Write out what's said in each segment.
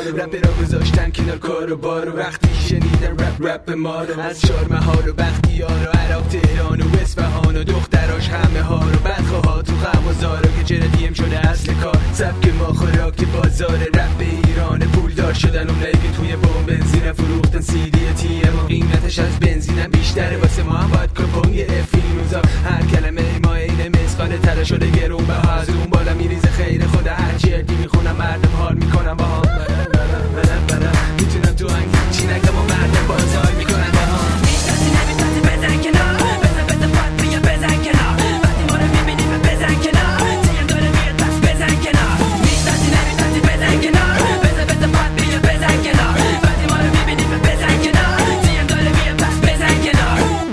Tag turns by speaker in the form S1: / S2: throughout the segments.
S1: رپ را گذاشتن کنار کار و بار و وقتی شنیدن رپ ما رو از شرمه ها رو بختیار و عراق تهران و اصفهان و دختراش همه ها رو بدخواه تو غم و زارو که جردیم شده اصل کار سبک ما خوراک بازار رپ ایران پولدار شدن اونایی که توی بوم بنزین فروختن سی دی تی ام و قیمتش از بنزینم بیشتره واسه ما هم باید کپون گرفتیم روزا هر کلمه ما اینه مسخاله تره شده گرون به از اون بالا میریزه خیر خدا هر چردی میخونم مردم حال میکنم با هم میتونم تو هنگ چی نگم و مردم بازار میکنم با هم میشتاسی نمیشتاسی بزن کنار بزن پاد بیا بزن کنار وقتی ما رو میبینی بزن کنار تیم داره میاد پس بزن کنار میشتاسی نمیشتاسی بزن کنار بزن پاد بیا بزن کنار وقتی ما رو میبینی بزن کنار تیم داره میاد پس بزن کنار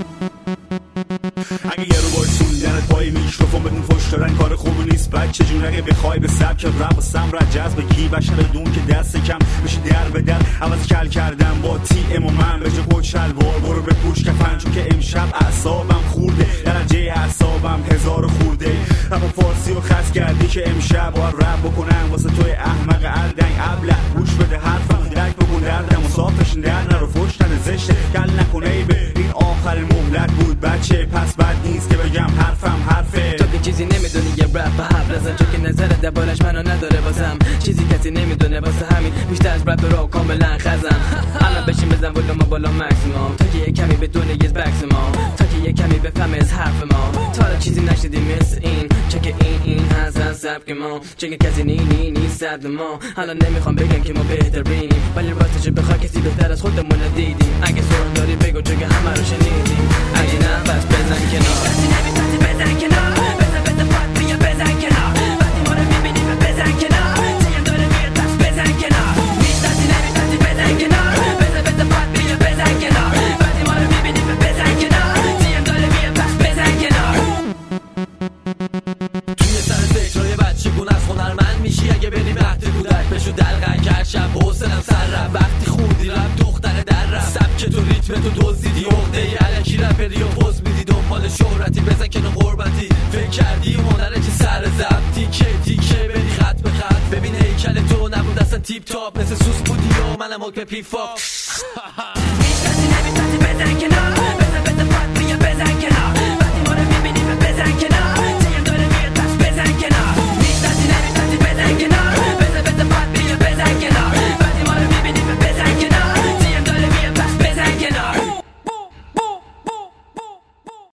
S2: اگه یه رو باید سوندنت پای میکروفون بدون فش دادن کار خوب نیست بچه جون اگه بخوای به سبک رپ و سمر جذب کی بشه بدون که دست کم بشه در به در عوض کل کردم با تی ام و من به جا کت شلوار برو بپوش کفن چون که امشب اعصابم خورده درجه اعصابم 1000 خورده رپ فارسی رو خط کردی که امشب باید رپ بکنم واسه توی احمق الدنگ ابله گوش بده حرفم درک بکن دردم و صافش در نرو فشتن زشته کل نکنه ای به این آخر مهلت بود بچه پس بد نیست که بگم حرفم حرفه
S1: تو که چیزی نمیدونی یه رپ حرف بزن چون که نظر دربارش منو نداره واسم چیزی کسی نمیدونه واسه همین بیشتر از رپ رو کاملا خزم الان بشین بزن ولوم بالا مکسیمم تا که یه کمی بدون یه بکس ما تا که یه کمی بفهم از حرف ما تا حالا چیزی نشدی مثل این چون که این هستن سبک ما چون که کسی نی صد ما الان نمیخوام بگم که ما بهترینیم ولی راستش بخوای کسی بهتر از خودمون دیدیم اگه سرم داری بگو چون که همه رو شنیدیم اگه نه بس بزن کنار بزن کنار بزن پاد بیا بزن کنار وقتی ما رو میبینی بزن کنار تیم داره میاد پس بزن کنار میشناسی نمیشناسی بزن کنار بزن پاد بیا بزن کنار وقتی ما رو میبینی بزن کنار تیم داره میاد پس بزن کنار توی سر فکرهای بچگون از هنرمند میشی اگه بری مهد کودک بشو دلقن کرد شب حوصلم سر رفت وقتی خوندی رپ دختر در رفت سبک تو ریتم تو دزدیدی عقده ای الکی رپری و پوز میدی دنبال شهرتی بزن کنه غربتی فکر کردی هنره که سر زب تیکه بری خط به خط ببین هیکل تو نبود اصلا تیپ تاپ مثل سوس بودی و منم حکم پیفاپ